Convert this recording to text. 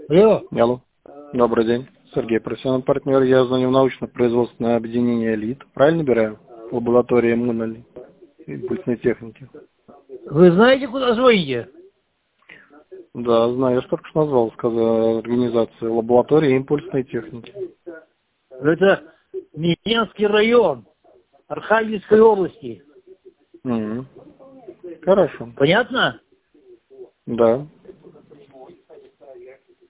Алло. Алло. Добрый день. Сергей, профессиональный партнер. Я звоню в научно-производственное объединение «Элит». Правильно набираю? Лаборатория иммунной импульсной техники. Вы знаете, куда звоните? Да, знаю. Я же только что назвал, сказал, организацию лаборатории импульсной техники. Это Миенский район Архангельской области. Хорошо. Понятно? Да.